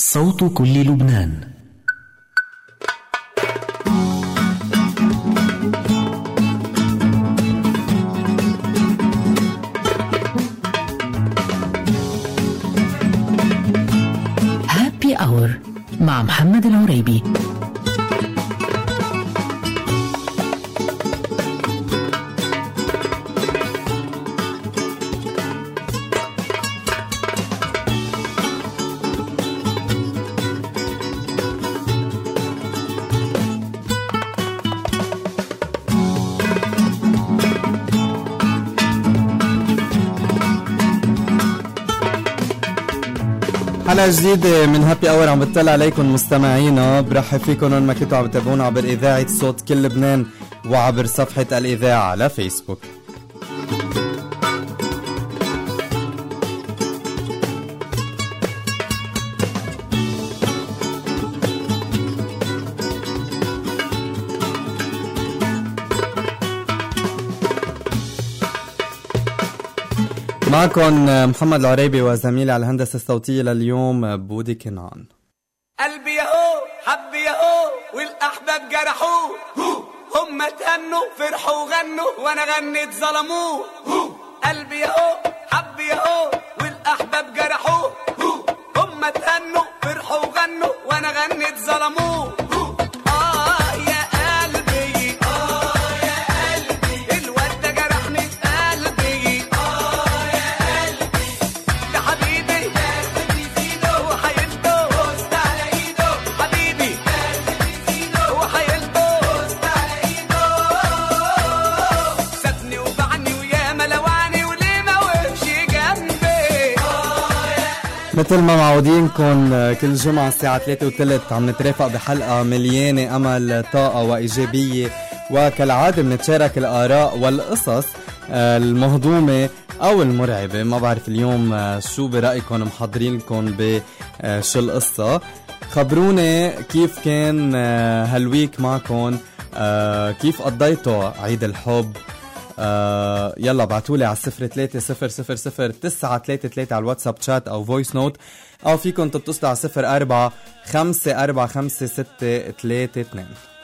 صوت كل لبنان. هابي أور مع محمد العريبي. حلقة جديدة من هابي أور عم بتطلع عليكم مستمعينا. برحب فيكم وين ما كنتوا عم تتابعونا عبر إذاعة صوت كل لبنان وعبر صفحة الإذاعة على فيسبوك. معكم محمد العريبي وزميلي على الهندسة الصوتية لليوم بودي كنعان. قلبي ياهو حبي ياهو والأحباب جرحوه، هم تهنوا فرحوا وغنوا وانا غنيت ظلموه. قلبي ياهو حبي ياهو والأحباب جرحوه، هم تهنوا فرحوا وغنوا وانا غنيت ظلموه. مثل ما معودينكم كل جمعة الساعة 3:03 عم نترافق بحلقة مليانة أمل طاقة وإيجابية، وكالعادة بنتشارك الآراء والقصص المهضومة أو المرعبة. ما بعرف اليوم شو برأيكم محضرين لكم بشو القصة. خبروني كيف كان هالويك معكم، كيف قضيتوا عيد الحب. يلا بعتولي على 03000933 على الواتساب شات او فويس نوت، او فيكن تتصلوا على 04545632.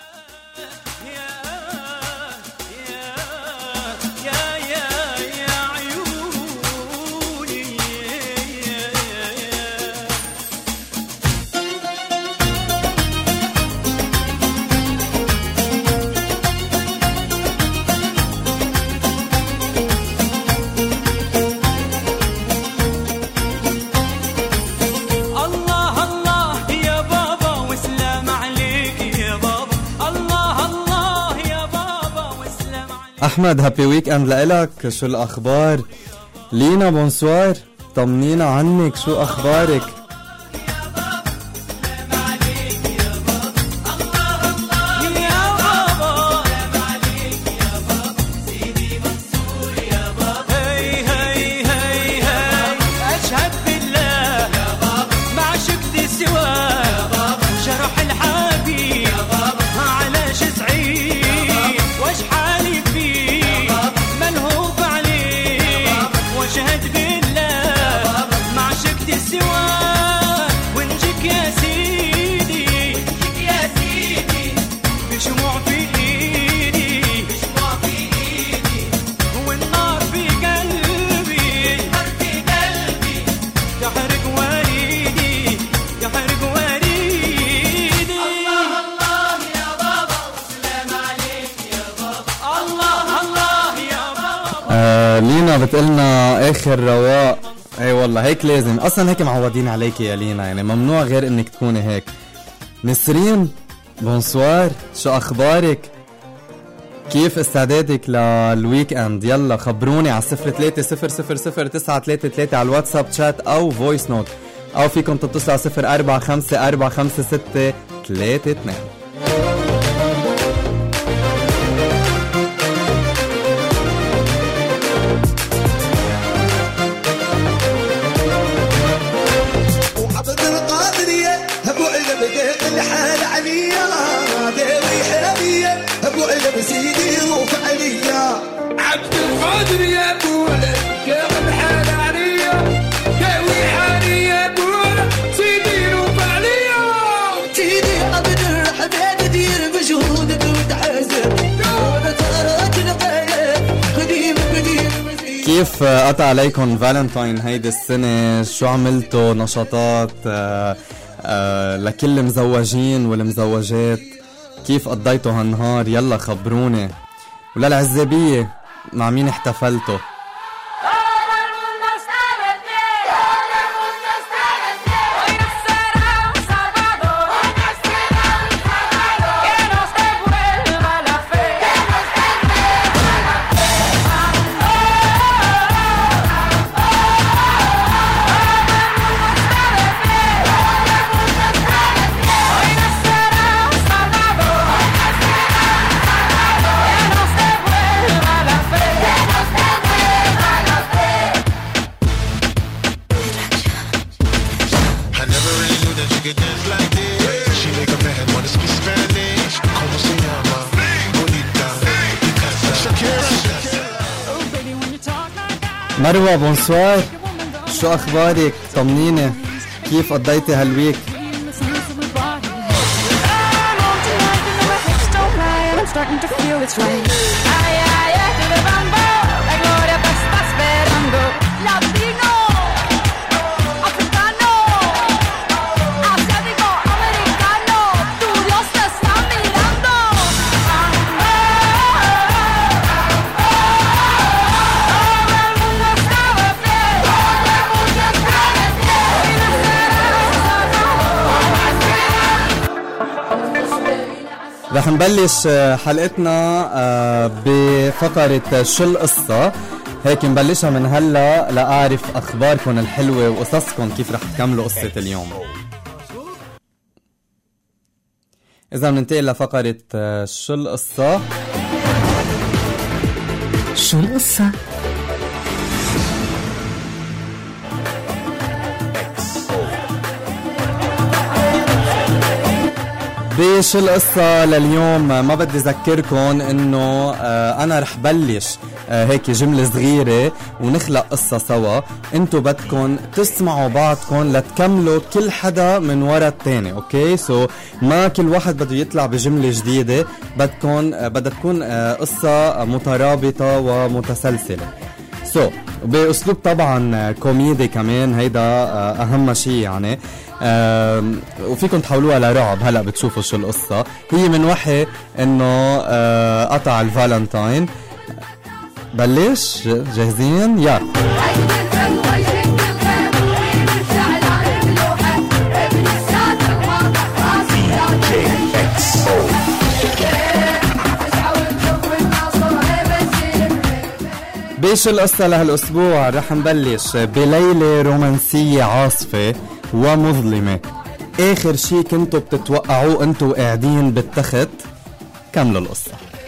أحمد هابي ويك أند لإلك. شو الأخبار؟ لينا بونسوار، طمنينا عنك، شو أخبارك؟ لينا بتقلنا اخر رواق. اي والله هيك لازم، اصلا هيك معودين عليك يا لينا، يعني ممنوع غير انك تكوني هيك. نسرين بونسوار، شو اخبارك؟ كيف استعدادك للويك اند؟ يلا خبروني على 03000933 على الواتساب شات او فويس نوت، او فيكم تتصلوا على 04545632. عبد القادر يا بولا كيف الحال عليا، كوي حالي يا بولا سيدي وفعل حبيت كتير بجهودك وتحاسب كيف قطع عليكم فالنتاين هيدي السنة؟ شو عملتوا نشاطات لكل المزوجين والمزوجات؟ كيف قضيتوا هالنهار؟ يلا خبروني. وللعزابية مع مين احتفلتوا؟ مروة بونسوار، شو أخبارك؟ طمنيني، كيف قضيتي هالويك؟ رح نبلش حلقتنا بفقرة شو القصة. هيك نبلشها من هلا لأعرف أخباركم الحلوة وقصصكم كيف رح تكملوا قصة اليوم. إذا بننتقل لفقرة شو القصة. شو القصة؟ بشو القصة لليوم؟ ما بدي أذكركم إنه أنا رح بلش هيك جملة صغيرة ونخلق قصة سوا. انتو بدكن تسمعوا بعضكم لتكملوا كل حدا من ورا التاني. اوكي سو ما كل واحد بده يطلع بجملة جديدة، بدها تكون قصة مترابطة ومتسلسلة. سو بأسلوب طبعا كوميدي كمان، هيدا أهم شيء يعني. وفيكم تحولوها لرعب. هلأ بتشوفوا شو القصة. هي من وحي انه قطع الفالنتاين. بلش جاهزين؟ يا بيش القصة لهالأسبوع. رح نبلش بليلة رومانسية عاصفة ومظلمة. آخر شي كنتوا بتتوقعوه انتوا قاعدين بالتخت. كملوا القصة.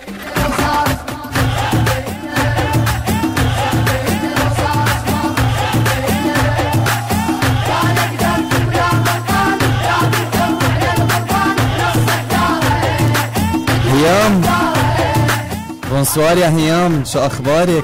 هيام، بونسوار يا هيام، شو أخبارك؟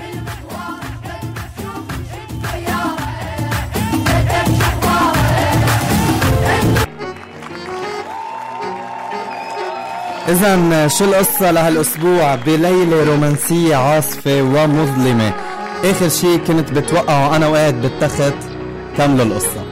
إذن شو القصة لهالأسبوع بليلة رومانسية عاصفة ومظلمة؟ آخر شي كنت بتوقعه أنا وقاعد بالتخت. كملوا القصة.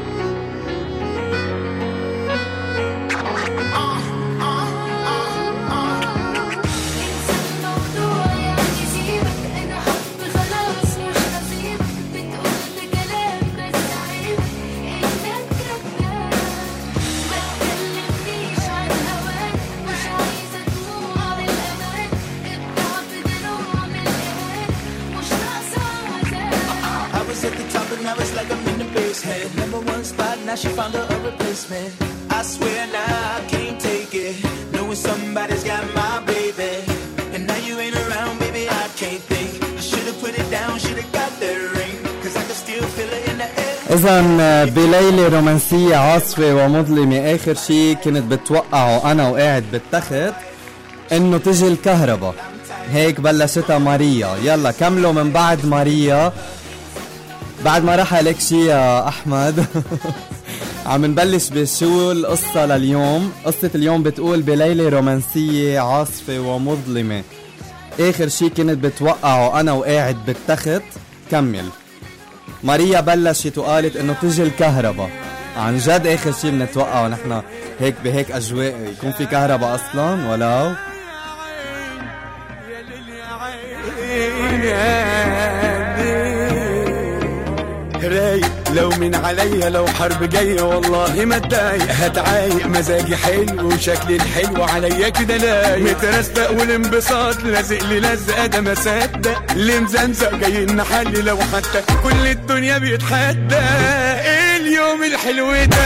إذن بليلة رومانسية عاصفة ومظلمة، آخر شي كنت بتوقعه أنا وقاعد بالتخت إنه تجي الكهرباء. هيك بلشتها ماريا. يلا كملوا من بعد ماريا. بعد ما راح عليك شي يا أحمد. عم نبلش بشو القصة لليوم. قصة اليوم بتقول بليلة رومانسية عاصفة ومظلمة آخر شي كنت بتوقعه أنا وقاعد بالتخت كمل. ماريا بلشت وقالت إنه تجي الكهرباء. عن جد آخر شي بنتوقعه نحنا هيك بهيك أجواء يكون في كهرباء أصلا ولو رايق لو من عليا لو حرب جاية والله ما اتضايق هتعايق مزاجي حلو وشكلي الحلو عليا كده لايق مترستق والانبساط لازق لي لزقة ده ما صدق اللي مزنزق جاي نحلي لو حتى كل الدنيا بيتحدى ايه اليوم الحلو ده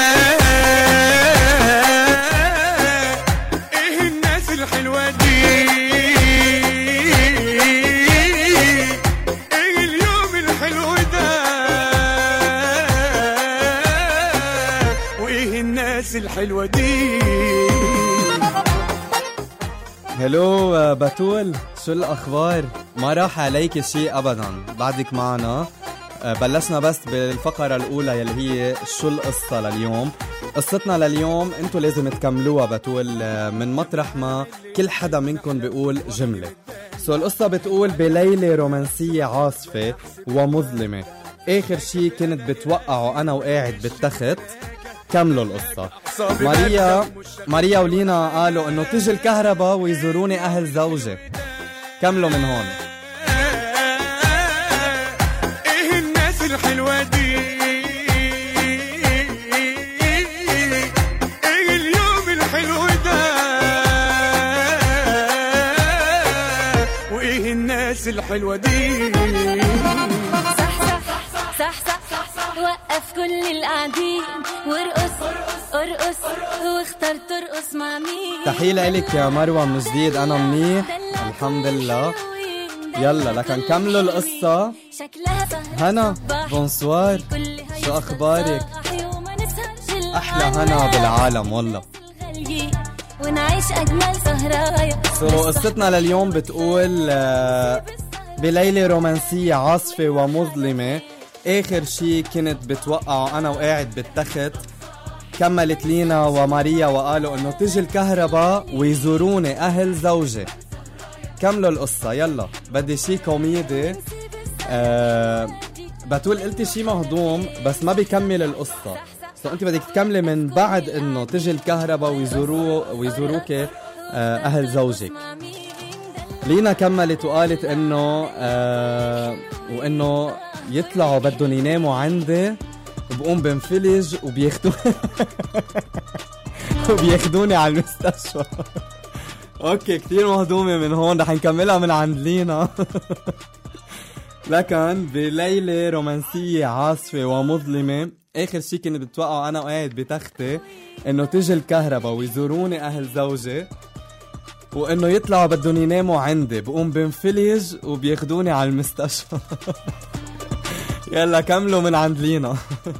ايه الناس الحلوة دي الحلوة دي. هلو بتول شو الأخبار؟ ما راح عليك شيء أبدا بعدك معنا. بلشنا بس بالفقرة الأولى يلي هي شو القصة لليوم. قصتنا لليوم انتو لازم تكملوها بتول من مطرح ما كل حدا منكم بيقول جملة. القصة بتقول بليلة رومانسية عاصفة ومظلمة آخر شي كنت بتوقعه أنا وقاعد بالتخت كملوا القصة. ماريا ولينا قالوا انه تجي الكهرباء ويزوروني اهل زوجي. كملوا من هون. ايه الناس الحلوة دي ايه اليوم الحلو ده وايه الناس الحلوة دي وقف كل القاعدين وارقص ارقص واختار ترقص مع مين. تحية لك يا مروة من جديد. أنا منيح الحمد لله. يلا لكن كملوا القصة. هنا بونسوار شو أخبارك؟ أحلى هنا بالعالم والله. ونعيش أجمل سهرايا. قصتنا لليوم بتقول بليلة رومانسية عاصفة ومظلمة آخر شي كنت بتوقعه أنا وقاعد بالتخت. كملت لينا وماريا وقالوا إنه تجي الكهرباء ويزوروني أهل زوجي. كملوا القصة يلا. بدي شي كوميدي. بتقول قلتي شي مهضوم بس ما بيكمل القصة. أنت بدك تكملي من بعد إنه تجي الكهرباء ويزوروك أهل زوجك. لينا كملت وقالت إنه وإنه يطلعوا بدهم يناموا عندي وبقوم بنفلج وبياخدوني على المستشفى. اوكي كتير مهضومة من هون. رح نكملها من عند لينا. لكن بليلة رومانسية عاصفة ومظلمة آخر شي كنت بتوقعه أنا وقاعد بتختي إنه تجي الكهرباء ويزوروني أهل زوجي وإنه يطلعوا بدهم يناموا عندي بقوم بنفلج وبياخدوني على المستشفى. يلا كملوا من عند لينا.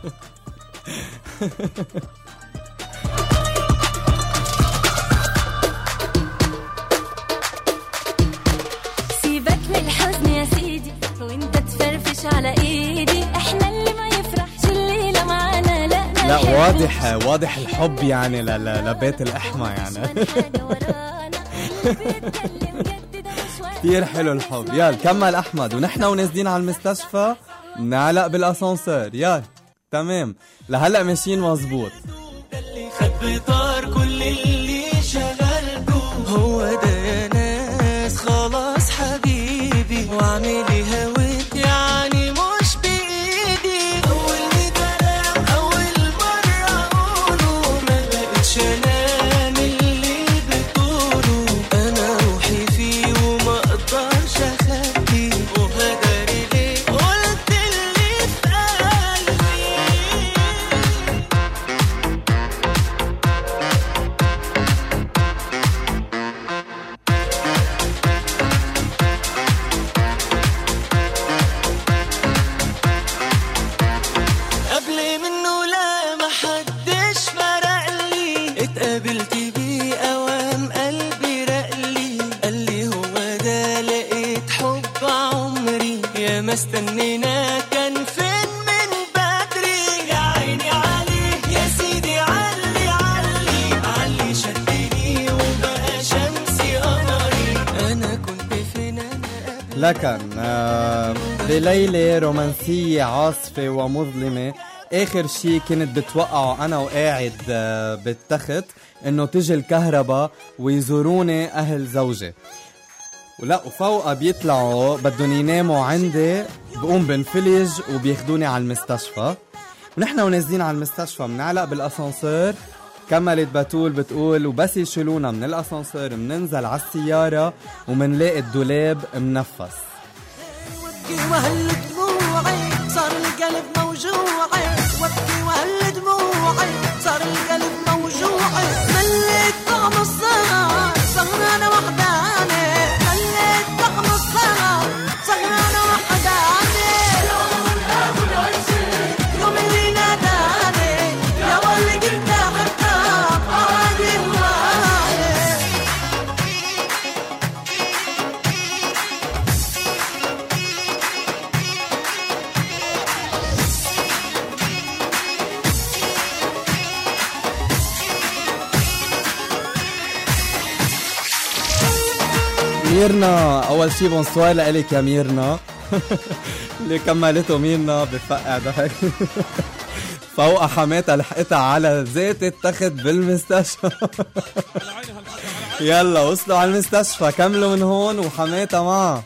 سيبك من الحزن يا سيدي وانت تفرفش على ايدي. احنا اللي ما يفرحش الليلة معانا. لا واضح الحب يعني لبيت الأحمى يعني. كتير حلو الحب. يلا كمل أحمد. ونحن ونازلين على المستشفى نعلق بالاسانسير. يا تمام لهلا ماشيين مزبوط. اللي خد بطار كل اللي شغلته هو ده يا ناس. خلاص حبيبي واعملي هويت يعني مش بايدي. اول كلام اول مرة اقوله ما بقتش انام اللي بتقوله. انا روحي فيه وما اقدرش اخبيه وهداري ليه قلت اللي في قلبي. قبل منه لا محدش فرقلي. اتقابلت بيه اوام قلبي رقلي. قالي هو ده لقيت حب عمري. يا ما استنينا كان فين من بدري. يا عيني عليه لكن بليلة رومانسية عاصفة ومظلمة آخر شي كنت بتوقعه أنا وقاعد بالتخت إنه تجي الكهرباء ويزوروني أهل زوجي، ولا وفوقها بيطلعوا بدهم يناموا عندي، بقوم بنفلج وبياخدوني على المستشفى. ونحن ونازلين على المستشفى منعلق بالأسانسير، كملت بتول بتقول وبس يشيلونا من الأسانسير مننزل على السيارة ومنلاقي الدولاب منفس. وابكي وهل دموعي صار القلب موجوعي، وابكي وهل دموعي صار القلب موجوعي، مليت طعم السهر سهرانة وحداني، مليت طعم السهر سهرانة وحداني، يوم اللي ناداني يا واللي قلت حبك عادي هواي. ميرنا، أول شي بونسوار لإلك يا ميرنا. اللي كملته ميرنا بفقع ضحك. فوقها حماتها لحقتها على زيت التخت بالمستشفى. يلا وصلوا على المستشفى، كملوا من هون وحماتها معها.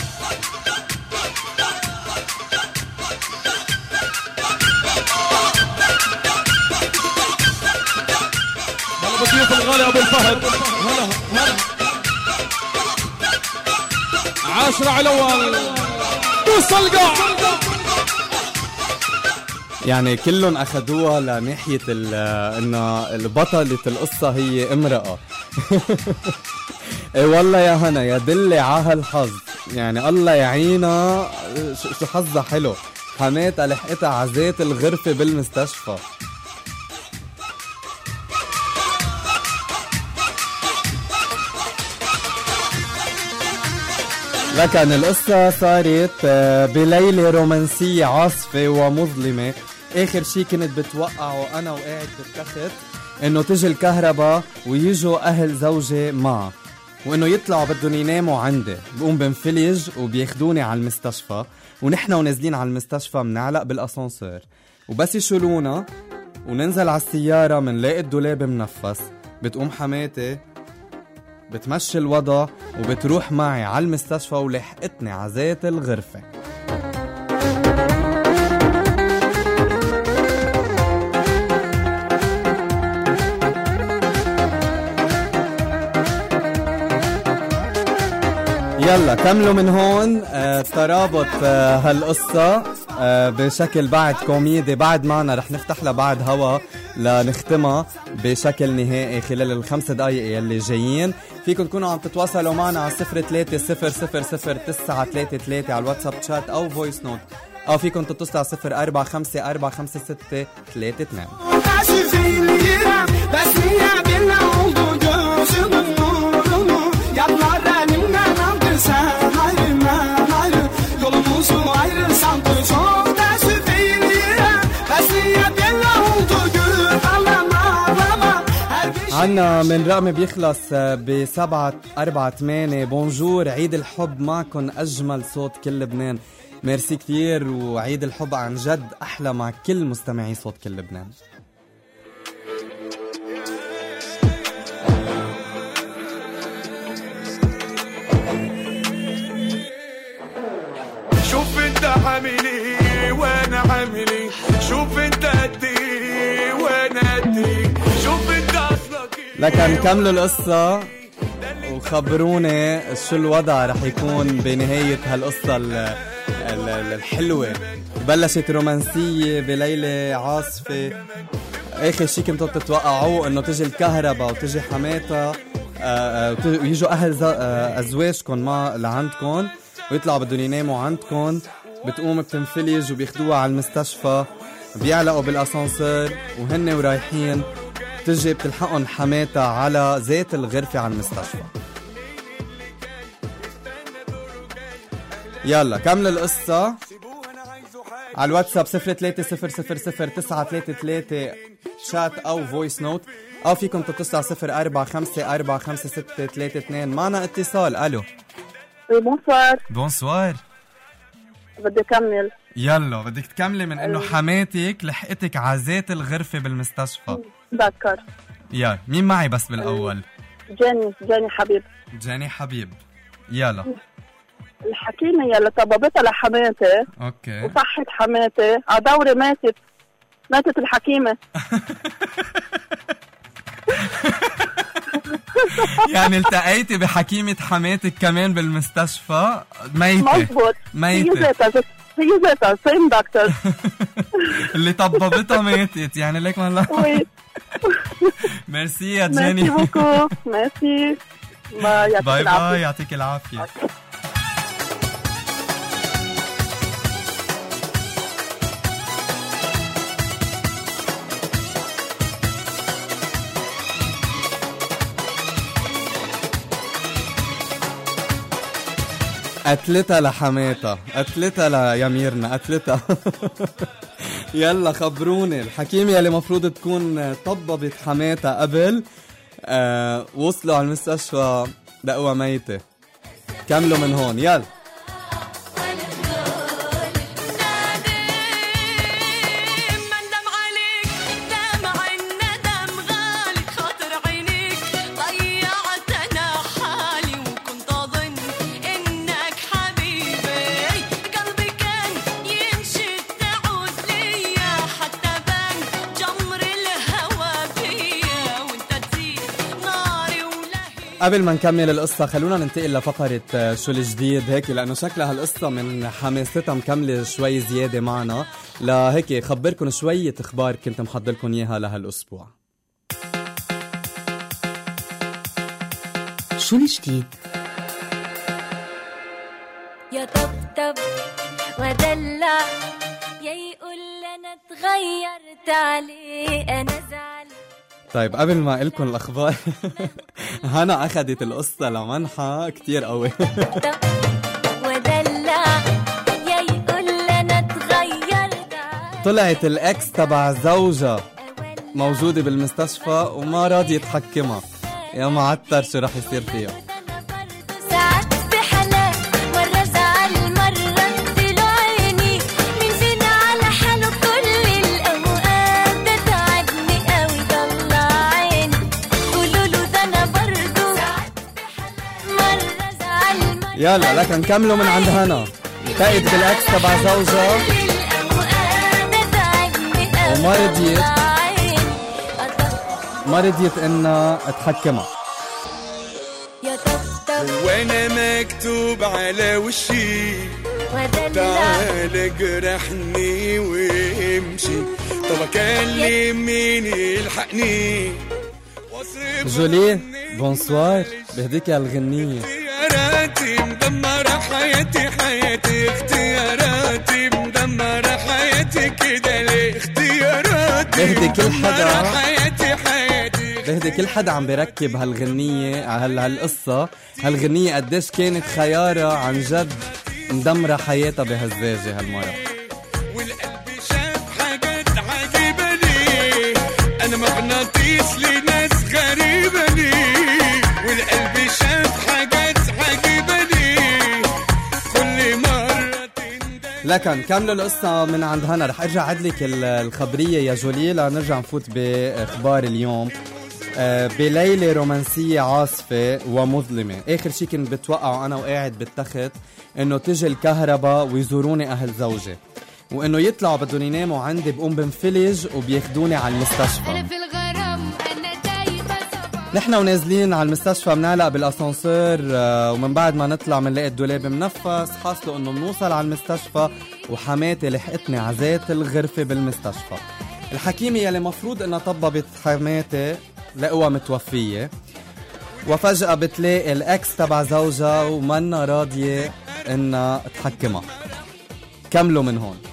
بضيف الغالي ابو الفهد، هلا 10 على الاول توصل قاع. يعني كلهم اخذوها لناحيه انه البطله القصه هي امراه. اي والله يا هنا يا دلي على هالحظ، يعني الله يعينا شو حظها حلو، حماتها لحقتها عزيت الغرفه بالمستشفى. لكن القصة صارت بليلة رومانسية عاصفة ومظلمة. آخر شي كنت بتوقعه أنا وقاعد بالتخت إنه تجي الكهرباء ويجوا أهل زوجي معه، وإنه يطلعوا بدهم يناموا عندي، بقوم بنفلج وبياخدوني على المستشفى. ونحن ونازلين على المستشفى منعلق بالأسانسير، وبس يشيلونا وننزل على السيارة منلاقي الدولاب منفس. بتقوم حماتي بتمشي الوضع وبتروح معي على المستشفى ولحقتني عزيت الغرفة. يلا كملوا من هون. ترابط هالقصة بشكل بعد كوميدي بعد معنا، رح نفتح لها بعد هوا لنختمها بشكل نهائي خلال ال5 دقايق يلي جايين. فيكم تكونوا عم تتواصلوا معنا على 03000933 على الواتساب شات او فويس نوت، او فيكم تتصلوا على 04545632. عنا من رقم بيخلص ب748. بونجور، عيد الحب معكن أجمل صوت كل لبنان. ميرسي كتير، وعيد الحب عن جد أحلى مع كل مستمعي صوت كل لبنان. شوف انت عاملي وانا عاملي، شوف انت قدي وانا قدي، شوف انت اصلك. لكن كملوا القصة وخبروني شو الوضع رح يكون بنهاية هالقصة الحلوة. بلشت رومانسية بليلة عاصفة. اخر شي كنتوا تتوقعوه انه تجي الكهرباء وتجي حماتها ويجوا اهل ازواجكم ما لعندكم ويطلعوا بدهم يناموا عندكم. بتقوم بتنفلج وبياخدوها على المستشفى، بيعلقوا بالاسانسير وهن ورايحين بتجي بتلحقهم حماتها على زيت الغرفة على المستشفى. يلا كمل القصة على الواتساب 03000933 شات او فويس نوت، او فيكم تتصلوا على 04545632. معنا اتصال. الو بونسوار. بونسوار. بدي أكمل. يلا بدك تكملي من انه حماتك لحقتك عزات الغرفة بالمستشفى. بذكر. يلا مين معي بس بالاول؟ جاني حبيب. جاني حبيب. يلا. الحكيمة يلي طببتها لحماتي. اوكي. وصحت حماتي على دوري ماتت الحكيمة. يعني التقيتي بحكيمة حماتك كمان بالمستشفى ميتة. مزبوط. ميتة. هي ذاتها سيم دكتور. اللي طببتها ماتت يعني ليك والله. ميرسي يا جاني. ميرسي بوكو. ميرسي. باي باي يعطيك العافية. قتلتها لحماتها، قتلتها ليميرنا، قتلتها. يلا خبروني الحكيمة يلي مفروض تكون طببت حماتها قبل وصلوا على المستشفى لقوها ميتة. كملوا من هون يلا. قبل ما نكمل القصة خلونا ننتقل لفقرة شو الجديد هيك، لأنه شكلها هالقصة من حماستها مكملة شوي زيادة معنا. لهيك خبركن شوية اخبار كنت محضرلكن اياها لهالاسبوع. شو الجديد؟ يا طبطب ودلع يا يقول انا تغيرت عليه انا زعل. طيب قبل ما أقلكن الأخبار هنا أخدت القصة لمنحة كتير قوي. طلعت الأكس تبع زوجها موجودة بالمستشفى وما راضي يتحكمها. يا معتر شو رح يصير فيها. يلا لكن نكملوا من عند هنا. تقت بالاكس تبع زوجها وما رضيت انها تحكمها. وانا مكتوب على وشي تعال اجرحني وامشي. طب اكلم مين يلحقني؟ جولي بونسوار. بهديك الغنية. اختياراتي مدمرة حياتي اختياراتي مدمرة حياتي كده ليه؟ اختياراتي بهدي كل حدا حياتي بهدي كل حدا عم بركب هالغنية هالقصة. هالغنية قديش كانت خيارة عن جد مدمرة حياتها بهالزاجة هالمرة. والقلب شاف حاجات عجيبة ليه؟ انا مغناطيس لناس غريبة ليه؟ والقلب شاف حاجات عجيبة ليه؟ كل مرة لكن كملوا القصة من عند هنا. رح ارجع عدلك الخبرية يا جولي لنرجع نفوت باخبار اليوم. بليلة رومانسية عاصفة ومظلمة. اخر شي كنت بتوقعه انا وقاعد بالتخت انه تجي الكهرباء ويزوروني اهل زوجي، وانه يطلعوا بدهم يناموا عندي بقوم بنفلج وبياخدوني على المستشفى. نحن ونازلين على المستشفى بنعلق بالاسانسير، ومن بعد ما نطلع منلاقي الدولاب منفس. حاصله انه بنوصل على المستشفى وحماتي لحقتني عزات الغرفة بالمستشفى. الحكيمة يلي مفروض انها طببت حماتي لقوها متوفية، وفجأة بتلاقي الاكس تبع زوجها ومنا راضية انها تحكمها. كملوا من هون.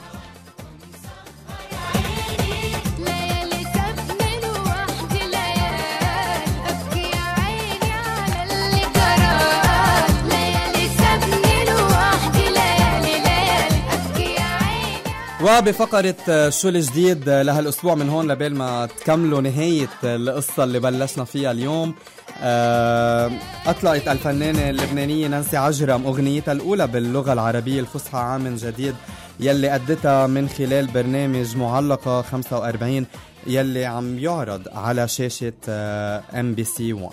وبفقرة شو الجديد لهالأسبوع من هون لبال ما تكملوا نهاية القصة اللي بلشنا فيها اليوم. أطلقت الفنانة اللبنانية نانسي عجرم أغنيتها الأولى باللغة العربية الفصحى عام جديد، يلي أدتها من خلال برنامج معلقة 45 يلي عم يعرض على شاشة MBC 1.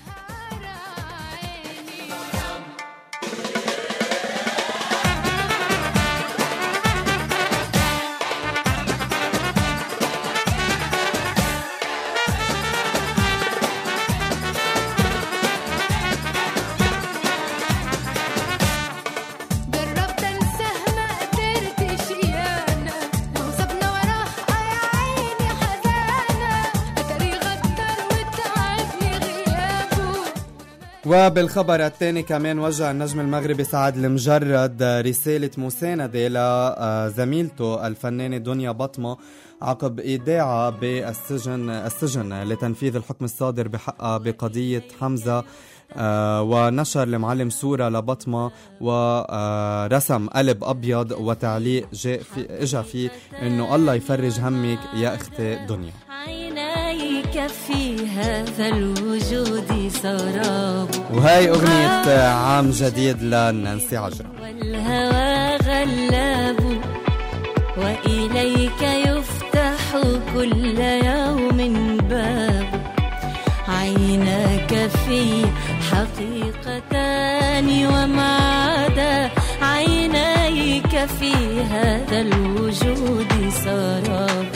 وبالخبر الثاني كمان وجه النجم المغربي سعد المجرد رسالة مساندة لزميلته الفنانة دنيا بطمة عقب إيداعها بالسجن لتنفيذ الحكم الصادر بحقها بقضية حمزة. ونشر المعلم صورة لبطمة ورسم قلب أبيض وتعليق اجا فيه إنه الله يفرج همك يا أختي دنيا. في هذا الوجود سراب، وهي أغنية عام جديد لنانسي عجرم. والهوى غلاب وإليك يفتح كل يوم باب، عيناك في حقيقتان وما عدا عينيك في هذا الوجود سراب،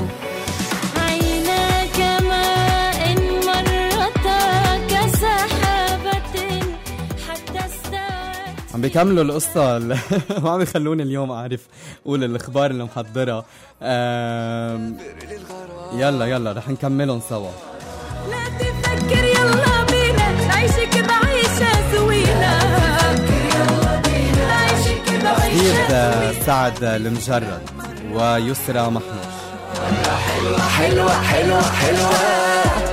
عم بيكملوا القصة وعم يخلوني اليوم أعرف قول الأخبار اللي محضرة. يلا رح نكملهم سوا. لا تفكر يلا بينا نعيشك بعيشة سوينا، نعيشك بعيشة سعد المجرد ويسرى محمود. حلوة حلوة حلوة حلوة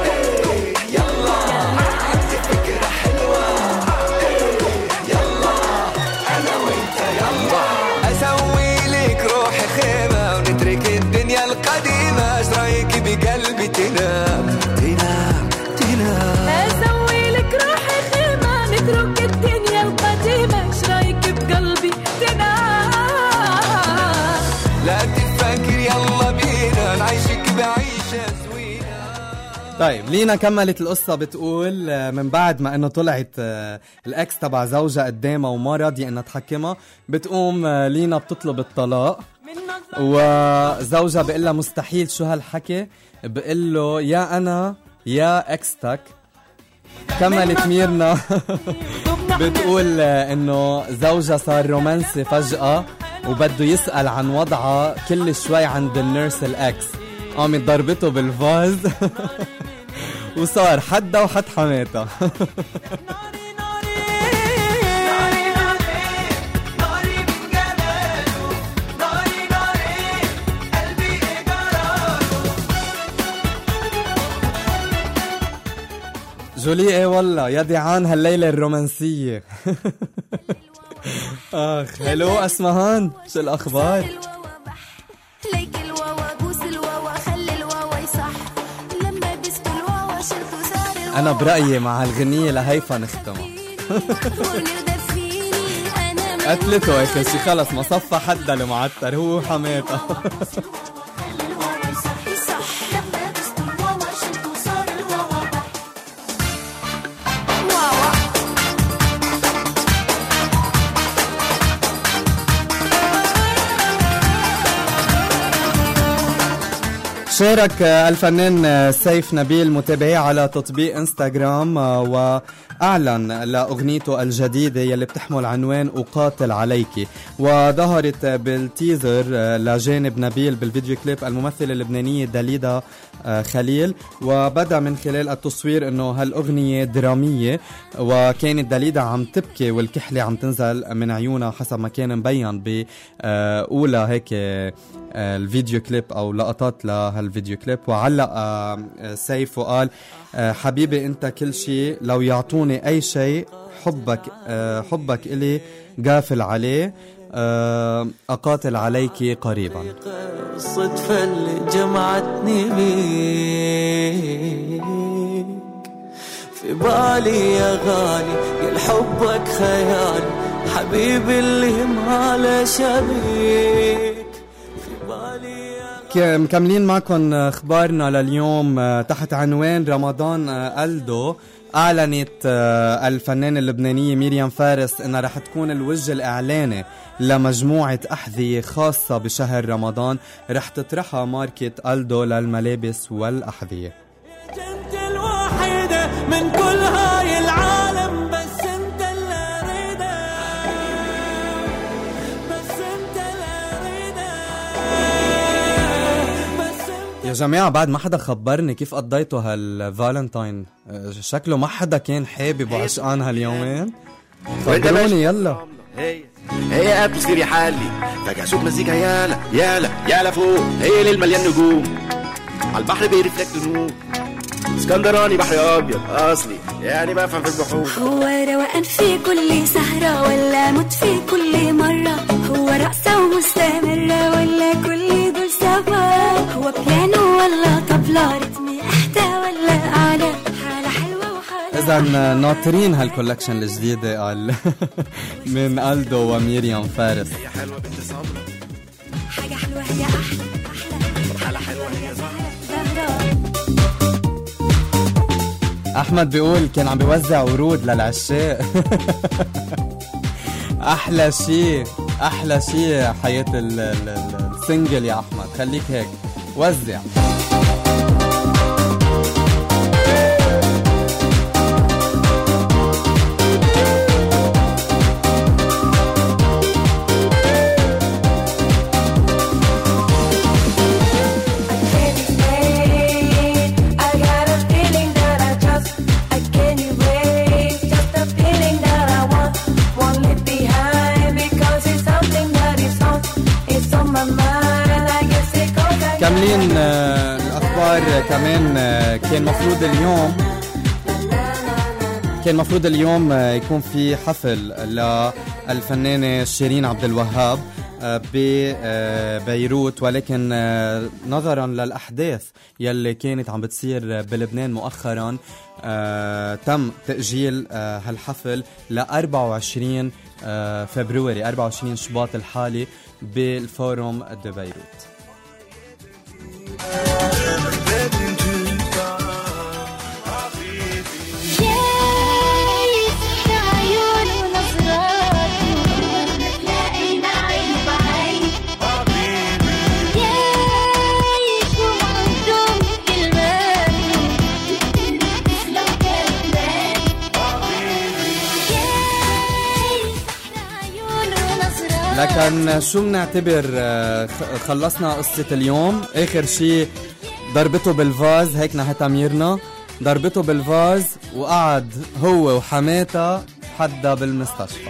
القديمة، ايش رايك بقلبي تنام تنام تنام، اسوي لك روحي خيمة نترك الدنيا القديمة، ايش رايك بقلبي تنام، لا تفكر يلا بينا نعيشك بعيشة سوينا. طيب لينا كملت القصة بتقول من بعد ما انه طلعت الاكس تبع زوجها قدامها وما راضية انها تحكمها، بتقوم لينا بتطلب الطلاق وزوجها بيقول لها مستحيل شو هالحكي، بيقول له يا انا يا اكستك. كملت ميرنا بتقول انه زوجها صار رومانسي فجأة وبده يسأل عن وضعها كل شوي عند النيرس الاكس، قامت ضربته بالفاز وصار حدها وحد حماتها. جولي ايه والله يا ديعان هالليلة الرومانسية. اخ هلو اسمهان شو الاخبار؟ ليك الواوا بوس الواوا خلي الواوا يصح، لما بست الواوا شلتو صار انا برأيي مع هالغنية لهيفا نختمها. قتلته هيك شي خلص ما صفى حدا المعتر هو وحماتها. شارك الفنان سيف نبيل متابعيه على تطبيق انستغرام وأعلن لأغنيته الجديدة يلي بتحمل عنوان أقاتل عليك، وظهرت بالتيزر لجانب نبيل بالفيديو كليب الممثلة اللبنانية داليدا خليل، وبدأ من خلال التصوير انه هالأغنية درامية، وكانت داليدا عم تبكي والكحلة عم تنزل من عيونها حسب ما كان مبين بأولى هيك الفيديو كليب او لقطات لهالفيديو كليب. وعلق سيف وقال حبيبي انت كل شيء، لو يعطوني اي شيء حبك الي قافل عليه، اقاتل عليك قريبا. الصدفة اللي جمعتني بيك في بالي يا غالي قل حبك خيالي حبيبي اللي ما له شبيك في بالي يا مكملين معكم اخبارنا لليوم تحت عنوان رمضان ألدو. أعلنت الفنانة اللبنانية مريم فارس إنها رح تكون الوجه الإعلاني لمجموعة أحذية خاصة بشهر رمضان رح تطرحها ماركة ألدو للملابس والأحذية. انت الوحيدة من كل هاي العالم بس انت اللي اريده بس انت اللي اريده بس انت. يا جماعة بعد ما حدا خبرني كيف قضيتوا هالفالنتاين، شكله ما حدا كان حابب وعشقان هاليومين. خبروني يلا. هي قاعد تصير يا حالي فجأة صوت مزيكا يالا يالا يالا فوق. هي ليل مليان نجوم عالبحر بيرفلكت نور. اسكندراني بحر ابيض اصلي يعني بفهم في البحور. هو روقان في كل سهرة ولا موت في كل مرة؟ هو رقصة ومستمرة ولا كل دول سوا؟ هو بيانو ولا طبلة رتمي احدى ولا اعلى؟ حالة حلوة وحالة إذا ناطرين هالكولكشن الجديدة قال من ألدو وميريام فارس. هي حلوة بنت صبرا حاجة حلوة هي احلى حالة حلوة هي زهرة. أحمد بيقول كان عم بيوزع ورود للعشاق. أحلى شيء أحلى شيء حياة السنجل يا أحمد، خليك هيك وزع. كاملين الأخبار كمان. كان مفروض اليوم يكون في حفل للفنانة شيرين عبد الوهاب ببيروت، ولكن نظرا للأحداث يلي كانت عم بتصير بلبنان مؤخرا تم تأجيل هالحفل ل 24 فبراير 24 شباط الحالي بالفورم دو بيروت. لكن شو بنعتبر خلصنا قصة اليوم؟ آخر شي ضربته بالفاز، هيك نهت أميرنا ضربته بالفاز وقعد هو وحماتها حدا بالمستشفى.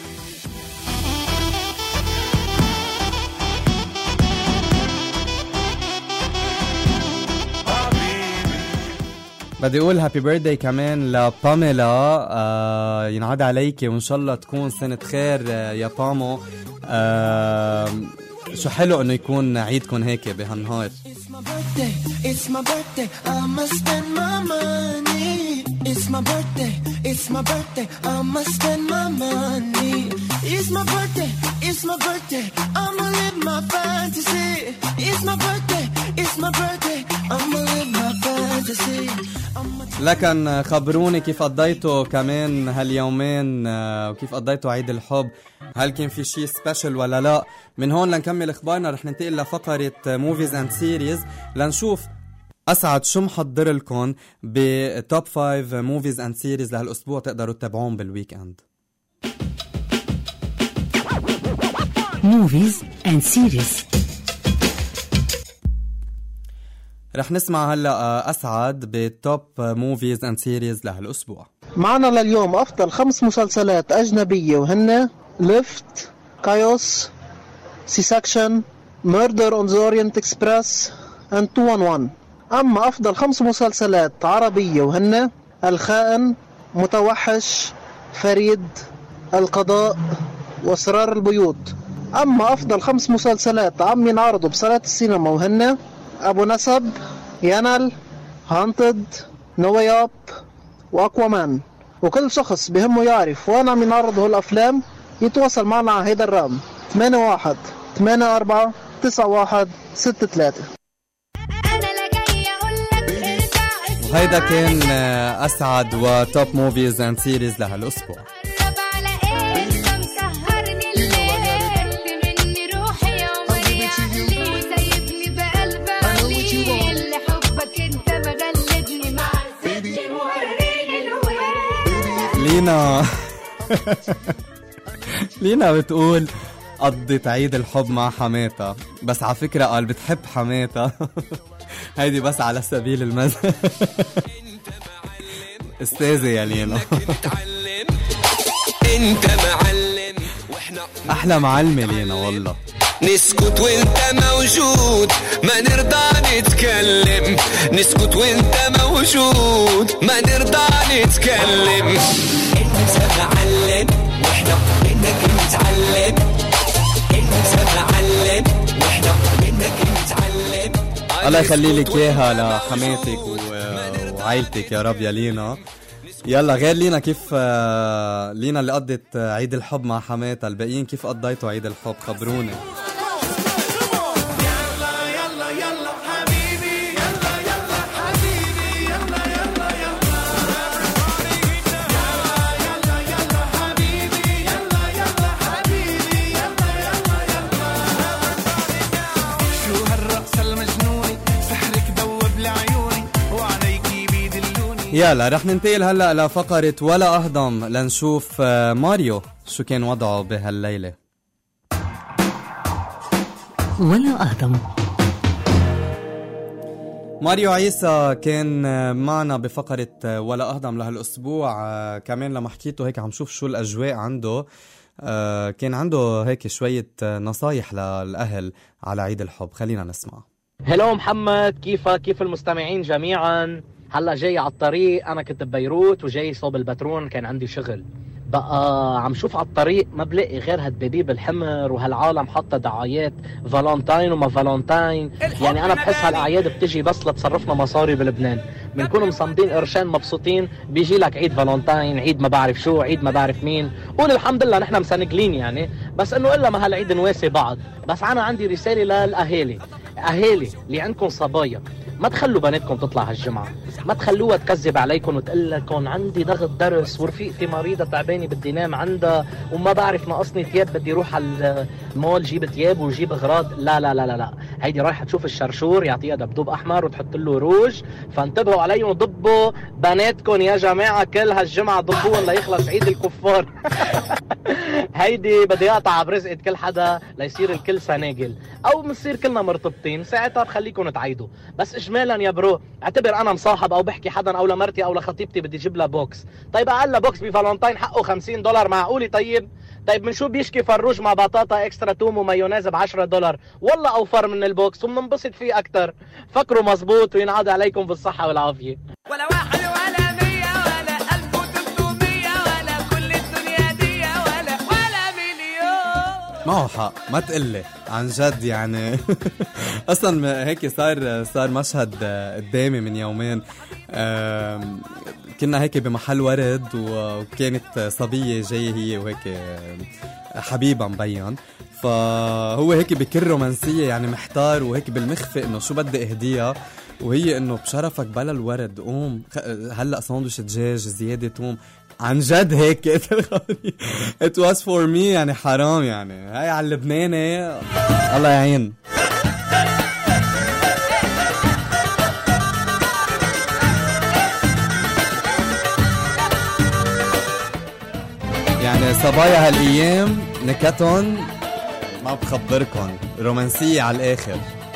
بدي اقول هابي بيرثداي كمان لباميلا، ينعاد عليكي وان شاء الله تكون سنة خير يا بامو. شو حلو انه يكون عيدكم هيك بهالنهار. لكن خبروني كيف قضيتوا كمان هاليومين وكيف قضيتوا عيد الحب. هل كان في شيء سبيشل ولا لا؟ من هون لنكمل اخبارنا رح ننتقل لفقرة موفيز اند سيريز لنشوف اسعد شو محضر لكم بتوب 5 موفيز اند سيريز لهالاسبوع تقدروا تتابعون بالويك اند. موفيز اند سيريز. رح نسمع هلا اسعد بالتوب موفيز اند سيريز لهالاسبوع. معنا لليوم افضل 5 مسلسلات اجنبيه وهن ليفت، كايوس، سي سكشن، ميردر اون ذا اورينت اكسبرس اند 211. اما افضل 5 مسلسلات عربيه وهن الخائن، متوحش، فريد، القضاء، واسرار البيوت. اما افضل 5 مسلسلات عم ينعرضوا بصالات السينما وهن ابو نسب، ينل، هانتد، نو واي اب، وأكوامان. وكل شخص بهمه يعرف وين عم ينعرض هالأفلام يتواصل معنا على هيدا الرقم 81-84-91-63. وهيدا كان أسعد وتوب موفيز اند سيريز لهالأسبوع. لينا بتقول قضت عيد الحب مع حماتها، بس على فكرة قال بتحب حماتها. هيدي بس على سبيل المزح. استاذة يا لينا. انت معلم واحنا احلى معلمة لينا والله. نسكت وانت موجود ما نرضى نتكلم، نسكت وانت موجود ما نرضى نتكلم. انت معلم واحنا منك نتعلم، انت معلم واحنا منك نتعلم. الله يخلي لك اياها لحماتك وعائلتك يا رب يا لينا. يلا غير لينا، كيف لينا اللي قضت عيد الحب مع حماتها، الباقيين كيف قضيتوا عيد الحب؟ خبروني. يلا رح ننتقل هلأ لفقرة ولا أهضم لنشوف ماريو شو كان وضعه بهالليلة. ولا أهضم. ماريو عيسى كان معنا بفقرة ولا أهضم لهالأسبوع. كمان لما حكيته هيك عم شوف شو الأجواء عنده، كان عنده هيك شوية نصايح للأهل على عيد الحب. خلينا نسمع. هلو محمد، كيف المستمعين جميعا؟ هلا جاي على الطريق، انا كنت ببيروت وجاي صوب البترون، كان عندي شغل بقى. عم شوف على الطريق ما بلاقي غير هالدبيب الحمر وهالعالم حاطه دعايات فالنتاين وما فالنتاين. يعني انا بحس هالاعياد بتجي بس لتصرفنا مصاري بلبنان، بنكون مصمدين قرشين مبسوطين، بيجي لك عيد فالنتاين، عيد ما بعرف شو، عيد ما بعرف مين. قول الحمد لله نحن مسنقلين يعني، بس انه الا ما هالعيد نواسي بعض. بس انا عندي رساله للاهالي، اهالي اللي عندكم صبايا، ما تخلوا بناتكم تطلع هالجمعة، ما تخلوها تكذب عليكم وتقول لكم عندي ضغط درس ورفيقتي مريضة تعبانة بدي نام عندها وما بعرف ناقصني ثياب بدي روح على المول جيب ثياب وجيب اغراض. لا لا لا لا لا، هيدي رايحة تشوف الشرشور يعطيها دبدوب احمر وتحط له روج. فانتبهوا عليهم، ضبوا بناتكم يا جماعة كل هالجمعة، ضبوهم ليخلص عيد الكفار. هيدي بدي اقطع برزقة كل حدا ليصير الكل سناجل، او بنصير كلنا مرتبطين، ساعتها بخليكم تعيدوا. بس اجمالا يا برو، اعتبر انا مصاحب او بحكي حدا او لمرتي او لخطيبتي بدي اجيب لها بوكس. طيب اقل بوكس بفالنتاين حقه $50، معقولي؟ طيب من شو بيشكي فروج مع بطاطا اكسترا توم ومايونيز $10؟ والله اوفر من البوكس وبننبسط فيه اكتر. فكروا مزبوط وينعاد عليكم بالصحة والعافية. ولا واحد ولا 100 ولا 1300 ولا كل الدنيا دي ولا مليون. معه حق، ما تقلي عن جد يعني. اصلا هيك صار مشهد قدامي من يومين. كنا هيك بمحل ورد وكانت صبية جاية هي وهيك حبيبة مبين، فهو هيك بكل رومانسية يعني محتار وهيك بالمخفى انه شو بدي اهديها، وهي انه بشرفك بلا الورد قوم هلا ساندويش دجاج زيادة توم. عن جد هيك it was for me يعني حرام يعني. هاي على اللبناني الله يعين. يعني صبايا هالايام نكتون ما بخبركن رومانسية على الاخر.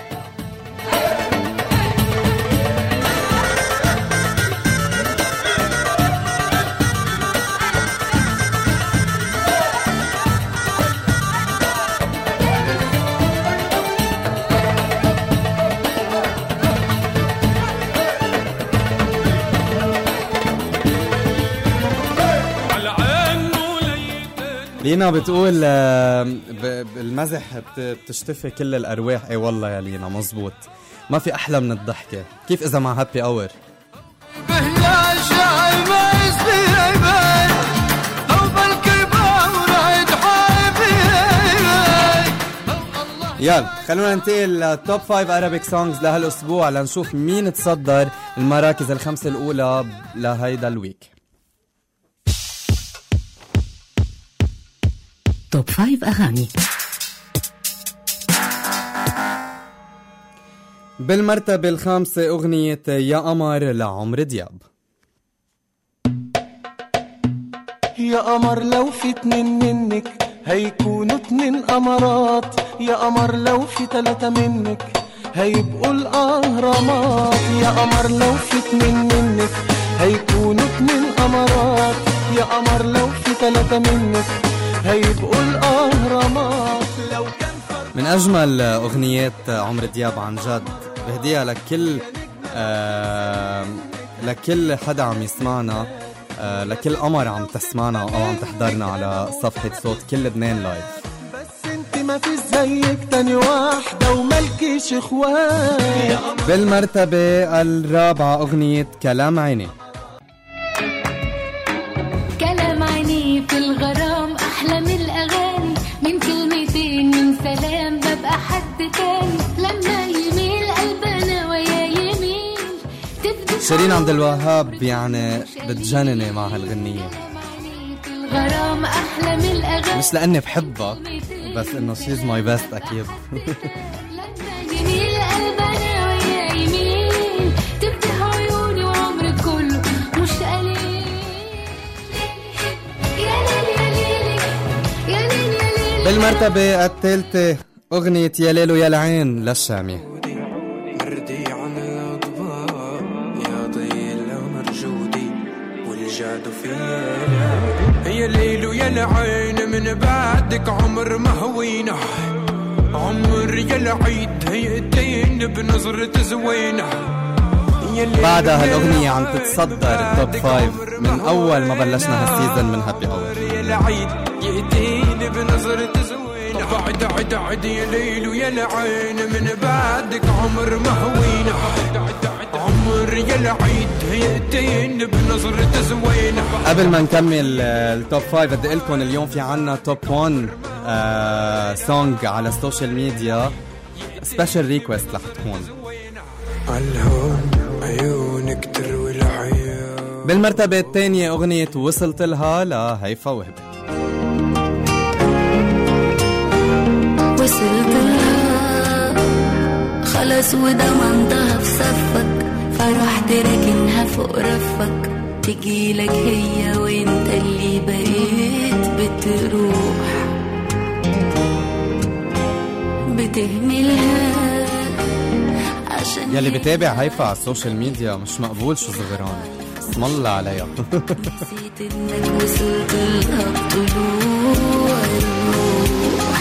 لينا بتقول بالمزح بتشتفي كل الأرواح. اي والله يا لينا مزبوط، ما في أحلى من الضحكة. كيف إذا مع هابي أور؟ يلا خلونا ننتقل للتوب 5 Arabic songs لهالأسبوع لنشوف مين تصدر المراكز الخمسة الأولى لهيدا الويك. توب 5 أغاني. بالمرتبة الخامسة أغنية يا قمر لعمرو دياب. يا قمر لو في 2 منك هيكونوا 2 قمرات، يا قمر لو في 3 منك هيبقوا الأهرامات، يا قمر لو في 2 منك هيكونوا 2 قمرات، يا قمر لو في 3 منك هيبقوا الأهرامات. لو كان من أجمل أغنيات عمرو دياب عن جد، بهديها لكل حدا عم يسمعنا، لكل قمر عم تسمعنا أو عم تحضرنا على صفحة صوت كل لبنان لايف. بس انت ما في زيك تاني واحدة وملكيش اخوان. بالمرتبة الرابعة أغنية كلام عيني. كلام عيني في الغرام أحلى من الأغاني، من كلمتين من سلام ببقى حد تاني، لما يميل قلبنا ويا يميل تبدي شيرين عبد الوهاب يعني بتجنني مع هالغنية، الغرام أحلى من الأغاني، مش لأني بحبها بس إنه she's my best أكيد. يميل قلبنا ويا يميل تفتح عيوني وعمري كله مش قليل. يا ليل يا ليل يا ليل يا ليل. بالمرتبة الثالثة أغنية يا ليل ويا العين للشامي. مردي عن الأضواء يا ضيل ومرجودي والجاد فينا، يا ليل ويا العين من بعدك عمر ما هوينا، عمر يا العيد هيئتين بنظرة زوينة. بعدها هالأغنية عم تتصدر التوب 5 من أول ما بلشنا هالسيزن من هابي أور. يا العيد يأتيني بنظرة زوينة، بعد عد عد يا ليل ويا العين من بعدك عمر ما هوينا، عمر يا العيد يأتيني بنظرة زوينة. قبل ما نكمل التوب 5 بدي أقول لكم اليوم في عنا توب 1 سونج على السوشيال ميديا، سبيشال ريكوست رح تكون الهون عيونك تروي العيون. بالمرتبة الثانية أغنية وصلت لها لهيفا وهبي. وصلت لها خلاص وضمنتها في صفك، فرحت راكنها فوق رفك، تجيلك هي وانت اللي بقيت بتروح بتهملها. يلي بتابع هيفا على السوشيال ميديا مش مقبول شو صغران، اسم الله عليها. نسيت انك وصلت لها بطلوع الروح،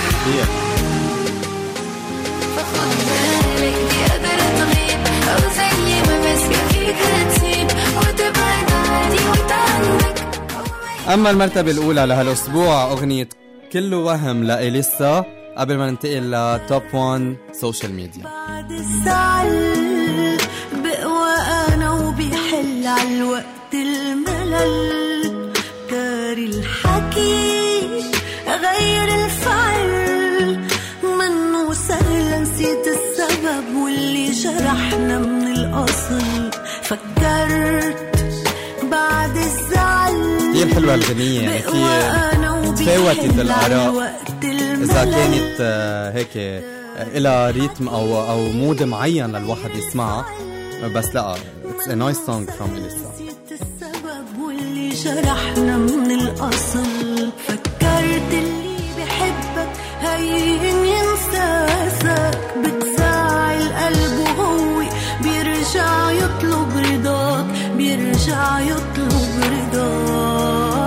فخد بالك دي قادرة تغيب او زي ما ماسكة فيك هتسيب وتبعد عادي وتعنك. اما المرتبة الاولى لهالاسبوع اغنية كله وهم لإليسا، قبل ما ننتقل لتوب 1 سوشيال ميديا. بعد الزعل بقوى انا وبيحل على الوقت الملل، داري الحكي غير الفعل، منه سهل نسيت السبب واللي جرحنا من الاصل، فكرت بعد الزعل كتير حلوة الغنية، يعني في تفاوتت الآراء إذا كانت هيك إلى ريتم أو مود معين للواحد يسمعها، بس لا it's a nice song from إليسا. السبب واللي جرحنا من الأصل، فكرت اللي بحبك هين ينساسك، بتزعل قلبه هو بيرجع يطلب رضاك، بيرجع يطلب رضاك.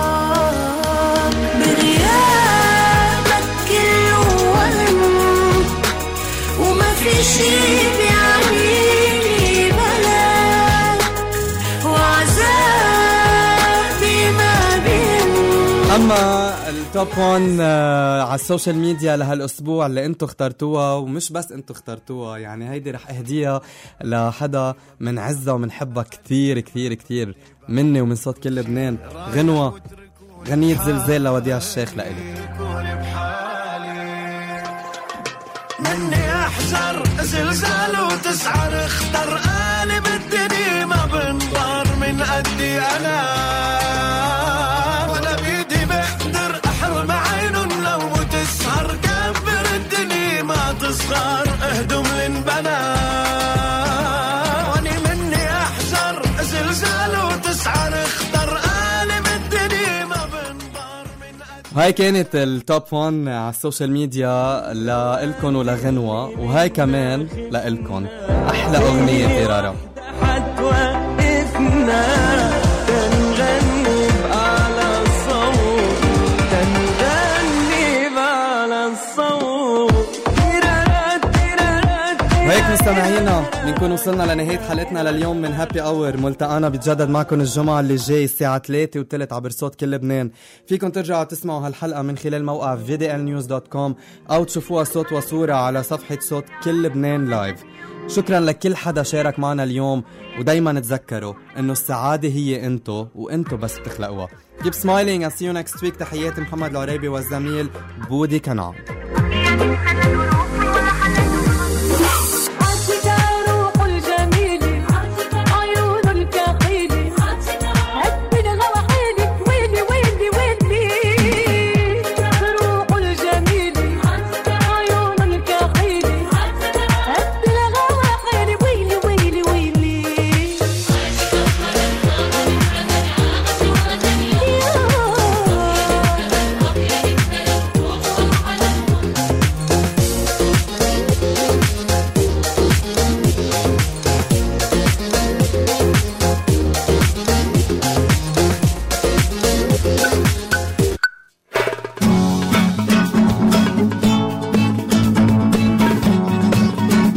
بغيابك كله وهم وما في شي بيعنيلي بلاك، وعذابي ما بين. أما التوب 1 على السوشيال ميديا لهالأسبوع اللي انتو اخترتوها، ومش بس انتو اخترتوها، يعني هيدي رح اهديها لحدا من عزة ومن حبها كتير كتير كتير مني ومن صوت كل لبنان، غنوة غنية زلزال لوديع الشيخ لإلي. مني احذر زلزال وتسعر اختر قالب الدنيا ما بنطر من قدي انا ولا بيدي بقدر احرم عينهم لو تسهر كبر الدنيا ما تصغر اهدم لنبنا واني مني احذر زلزال وتسعر اختر قالب الدنيا ما بنطر من قدي. هاي كانت التوب 1 على السوشيال ميديا لإلكن ولغنوة، وهاي كمان لإلكن أحلى أغنية تيرارا. حتوقفنا تنغني بأعلى الصوت تنغني بأعلى الصوت. وهيك مستمعينا بنكون وصلنا لنهاية حلقتنا لليوم من هابي اور. ملتقانا بتجدد معكم الجمعة اللي جاي الساعة 3:03 عبر صوت كل لبنان. فيكم ترجعوا تسمعوا هالحلقة من خلال موقع vdlnews.com أو تشوفوها صوت وصورة على صفحة صوت كل لبنان لايف. شكرا لكل حدا شارك معنا اليوم، ودايما تذكروا انه السعادة هي انتو وانتو بس بتخلقوها. Keep smiling and see you next week. تحياتي محمد العريبي والزميل بودي كنعان.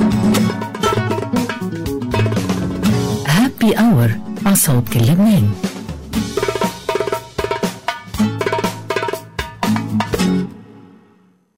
صوت كل لبنان.